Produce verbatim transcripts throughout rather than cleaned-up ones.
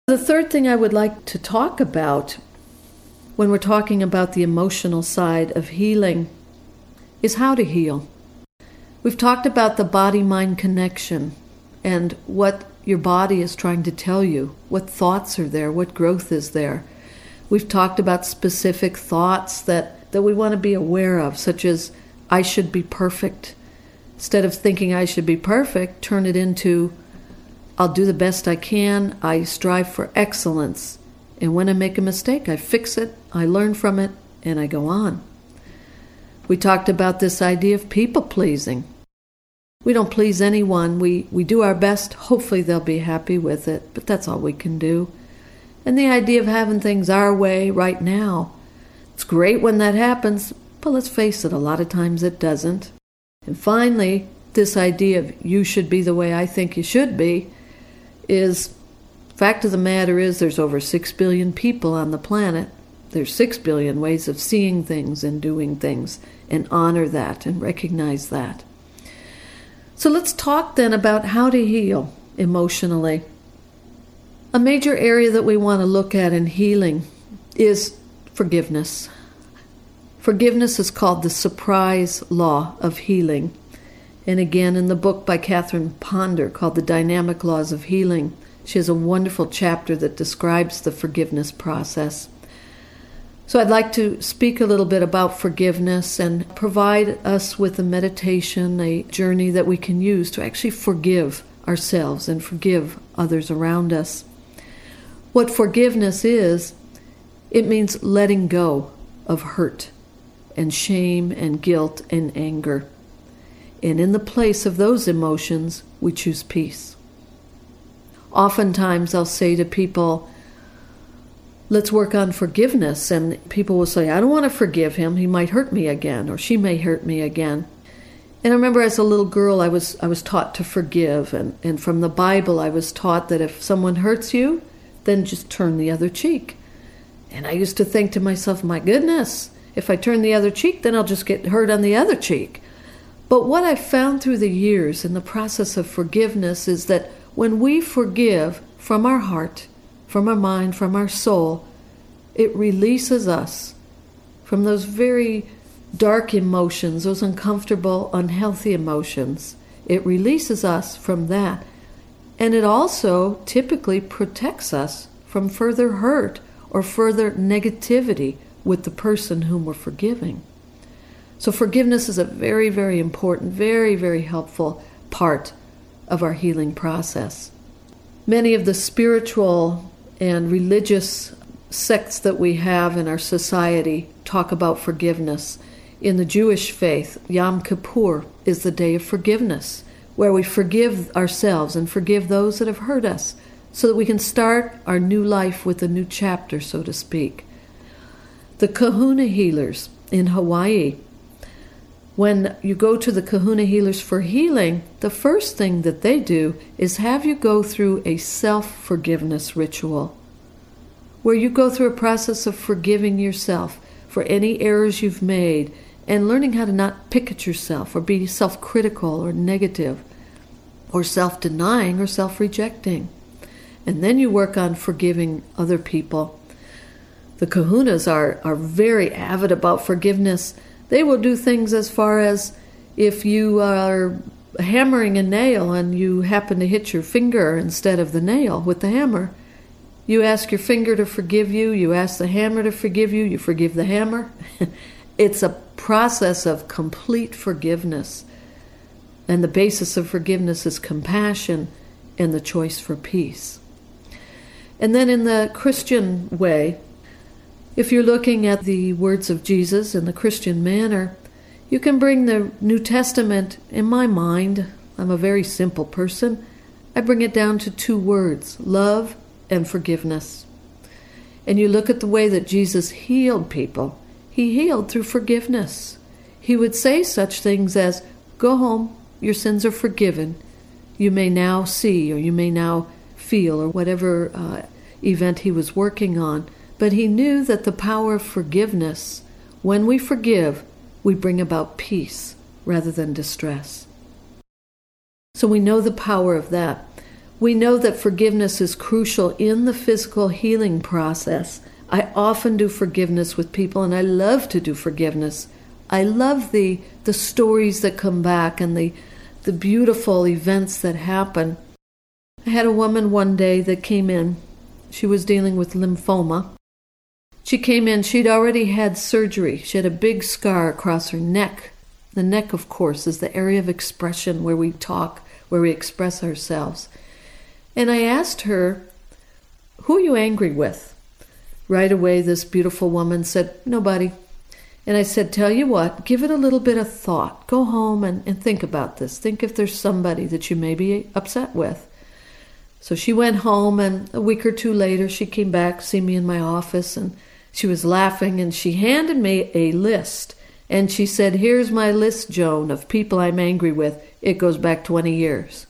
The third thing I would like to talk about when we're talking about the emotional side of healing is how to heal. We've talked about the body-mind connection and what your body is trying to tell you, what thoughts are there, what growth is there. We've talked about specific thoughts that, that we want to be aware of, such as, I should be perfect. Instead of thinking I should be perfect, turn it into, I'll do the best I can, I strive for excellence, and when I make a mistake, I fix it, I learn from it, and I go on. We talked about this idea of people-pleasing. We don't please anyone, we, we do our best, hopefully they'll be happy with it, but that's all we can do. And the idea of having things our way right now. It's great when that happens, but let's face it, a lot of times it doesn't. And finally, this idea of you should be the way I think you should be is, fact of the matter is there's over six billion people on the planet. There's six billion ways of seeing things and doing things, and honor that and recognize that. So let's talk then about how to heal emotionally. A major area that we want to look at in healing is forgiveness. Forgiveness is called the surprise law of healing. And again, in the book by Catherine Ponder called The Dynamic Laws of Healing, she has a wonderful chapter that describes the forgiveness process. So I'd like to speak a little bit about forgiveness and provide us with a meditation, a journey that we can use to actually forgive ourselves and forgive others around us. What forgiveness is, it means letting go of hurt and shame and guilt and anger. And in the place of those emotions, we choose peace. Oftentimes I'll say to people, let's work on forgiveness. And people will say, I don't want to forgive him. He might hurt me again, or she may hurt me again. And I remember as a little girl, I was I was taught to forgive. And, and from the Bible, I was taught that if someone hurts you, then just turn the other cheek. And I used to think to myself, my goodness, if I turn the other cheek, then I'll just get hurt on the other cheek. But what I've found through the years in the process of forgiveness is that when we forgive from our heart, from our mind, from our soul, it releases us from those very dark emotions, those uncomfortable, unhealthy emotions. It releases us from that. And it also typically protects us from further hurt or further negativity with the person whom we're forgiving. So forgiveness is a very, very important, very, very helpful part of our healing process. Many of the spiritual and religious sects that we have in our society talk about forgiveness. In the Jewish faith, Yom Kippur is the day of forgiveness, where we forgive ourselves and forgive those that have hurt us, so that we can start our new life with a new chapter, so to speak. The Kahuna healers in Hawaii, when you go to the Kahuna healers for healing, the first thing that they do is have you go through a self-forgiveness ritual, where you go through a process of forgiving yourself for any errors you've made and learning how to not pick at yourself or be self-critical or negative or self-denying or self-rejecting. And then you work on forgiving other people. The Kahunas are, are very avid about forgiveness. They will do things as far as if you are hammering a nail and you happen to hit your finger instead of the nail with the hammer, you ask your finger to forgive you, you ask the hammer to forgive you, you forgive the hammer. It's a process of complete forgiveness. And the basis of forgiveness is compassion and the choice for peace. And then in the Christian way, if you're looking at the words of Jesus in the Christian manner, you can bring the New Testament, in my mind, I'm a very simple person, I bring it down to two words, love and forgiveness. And you look at the way that Jesus healed people. He healed through forgiveness. He would say such things as, go home, your sins are forgiven. You may now see, or you may now feel, or whatever uh, event he was working on. But he knew that the power of forgiveness, when we forgive, we bring about peace rather than distress. So we know the power of that. We know that forgiveness is crucial in the physical healing process. I often do forgiveness with people, and I love to do forgiveness. I love the the stories that come back and the the beautiful events that happen. I had a woman one day that came in. She was dealing with lymphoma. She came in, she'd already had surgery. She had a big scar across her neck. The neck, of course, is the area of expression where we talk, where we express ourselves. And I asked her, "Who are you angry with?" Right away, this beautiful woman said, "Nobody." And I said, "Tell you what, give it a little bit of thought. Go home and, and think about this. Think if there's somebody that you may be upset with." So she went home, and a week or two later, she came back to see me in my office, and she was laughing, and she handed me a list. And she said, "Here's my list, Joan, of people I'm angry with. It goes back twenty years.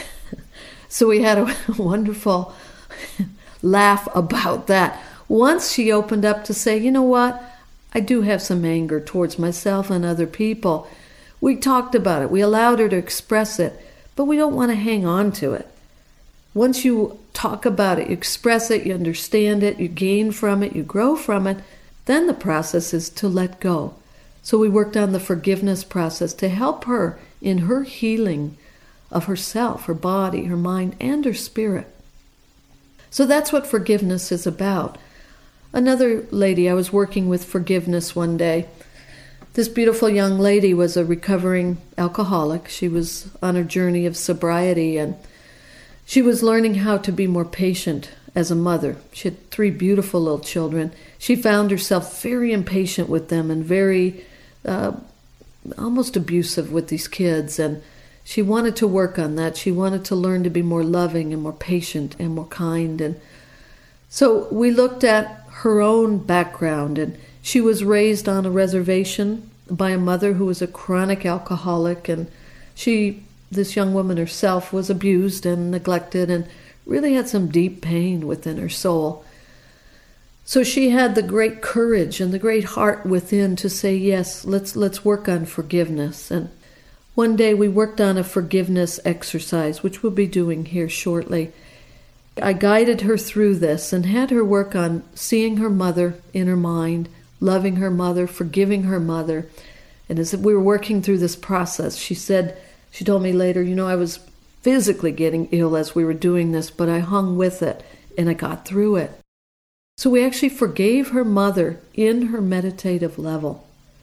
So we had a wonderful laugh about that. Once she opened up to say, "You know what? I do have some anger towards myself and other people." We talked about it. We allowed her to express it, but we don't want to hang on to it. Once you talk about it, you express it, you understand it, you gain from it, you grow from it, then the process is to let go. So we worked on the forgiveness process to help her in her healing of herself, her body, her mind, and her spirit. So that's what forgiveness is about. Another lady, I was working with forgiveness one day. This beautiful young lady was a recovering alcoholic. She was on a journey of sobriety, and she was learning how to be more patient as a mother. She had three beautiful little children. She found herself very impatient with them and very uh, almost abusive with these kids, and she wanted to work on that. She wanted to learn to be more loving and more patient and more kind. And so we looked at her own background, and she was raised on a reservation by a mother who was a chronic alcoholic, and she, this young woman herself, was abused and neglected and really had some deep pain within her soul. So she had the great courage and the great heart within to say, yes, let's let's work on forgiveness. And one day we worked on a forgiveness exercise, which we'll be doing here shortly. I guided her through this and had her work on seeing her mother in her mind, loving her mother, forgiving her mother. And as we were working through this process, she said, she told me later, you know, I was physically getting ill as we were doing this, but I hung with it and I got through it. So we actually forgave her mother in her meditative level.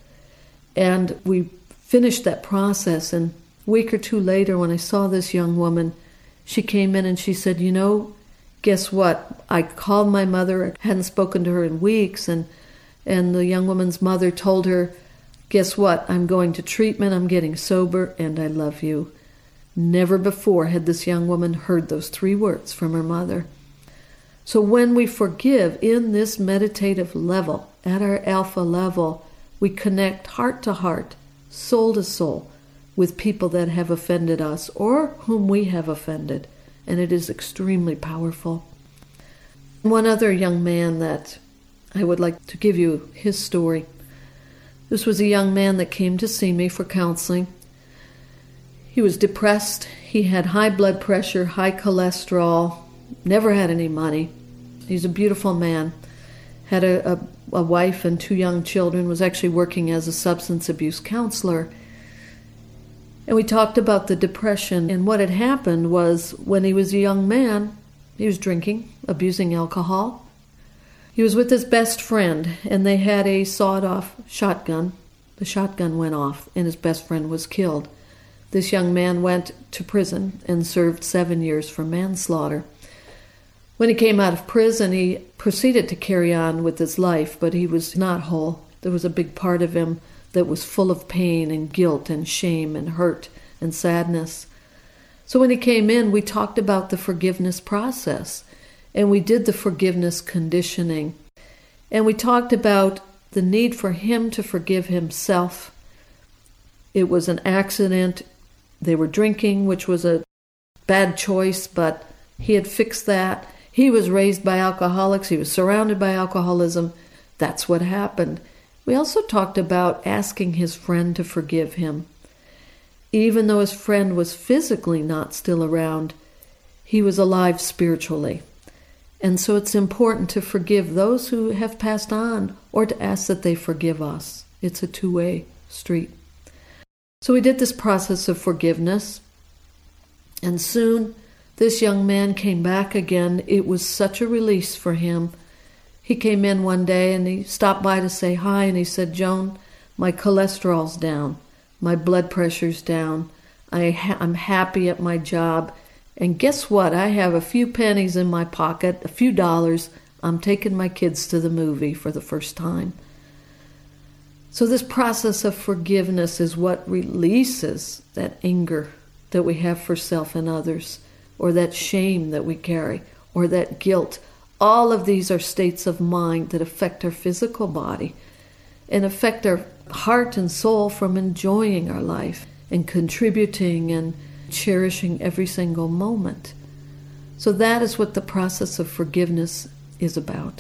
And we finished that process, and a week or two later when I saw this young woman, she came in and she said, you know, guess what? I called my mother, I hadn't spoken to her in weeks, and and the young woman's mother told her, guess what? I'm going to treatment, I'm getting sober, and I love you. Never before had this young woman heard those three words from her mother. So when we forgive in this meditative level, at our alpha level, we connect heart to heart, soul to soul, with people that have offended us or whom we have offended, and it is extremely powerful. One other young man that I would like to give you his story. This was a young man that came to see me for counseling. He was depressed. He had high blood pressure, high cholesterol, never had any money. He's a beautiful man. Had a, a, a wife and two young children, was actually working as a substance abuse counselor. And we talked about the depression, and what had happened was when he was a young man, he was drinking, abusing alcohol. He was with his best friend, and they had a sawed-off shotgun. The shotgun went off, and his best friend was killed. This young man went to prison and served seven years for manslaughter. When he came out of prison, he proceeded to carry on with his life, but he was not whole. There was a big part of him that was full of pain and guilt and shame and hurt and sadness. So when he came in, we talked about the forgiveness process, and we did the forgiveness conditioning. And we talked about the need for him to forgive himself. It was an accident. They were drinking, which was a bad choice, but he had fixed that. He was raised by alcoholics. He was surrounded by alcoholism. That's what happened. We also talked about asking his friend to forgive him. Even though his friend was physically not still around, he was alive spiritually. And so it's important to forgive those who have passed on or to ask that they forgive us. It's a two-way street. So we did this process of forgiveness, and soon this young man came back again. It was such a release for him. He came in one day and he stopped by to say hi, and he said, "Joan, my cholesterol's down, my blood pressure's down, I ha- I'm happy at my job, and guess what? I have a few pennies in my pocket, a few dollars. I'm taking my kids to the movie for the first time." So this process of forgiveness is what releases that anger that we have for self and others, or that shame that we carry, or that guilt. All of these are states of mind that affect our physical body and affect our heart and soul from enjoying our life and contributing and cherishing every single moment. So that is what the process of forgiveness is about.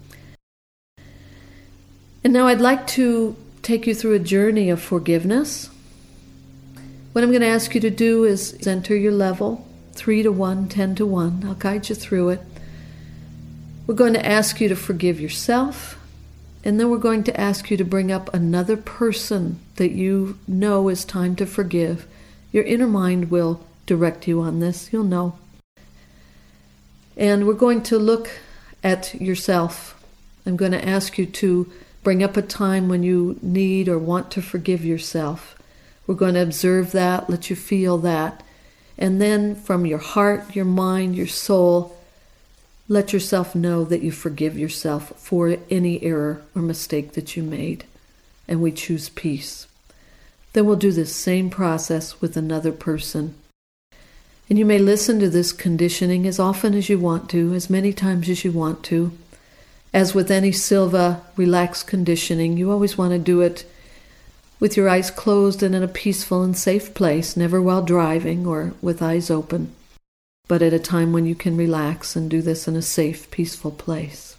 And now I'd like to take you through a journey of forgiveness. What I'm going to ask you to do is enter your level, three to one, ten to one. I'll guide you through it. We're going to ask you to forgive yourself, and then we're going to ask you to bring up another person that you know is time to forgive. Your inner mind will direct you on this. You'll know. And we're going to look at yourself. I'm going to ask you to bring up a time when you need or want to forgive yourself. We're going to observe that, let you feel that. And then from your heart, your mind, your soul, let yourself know that you forgive yourself for any error or mistake that you made. And we choose peace. Then we'll do this same process with another person. And you may listen to this conditioning as often as you want to, as many times as you want to. As with any Silva relaxed conditioning, you always want to do it with your eyes closed and in a peaceful and safe place, never while driving or with eyes open, but at a time when you can relax and do this in a safe, peaceful place.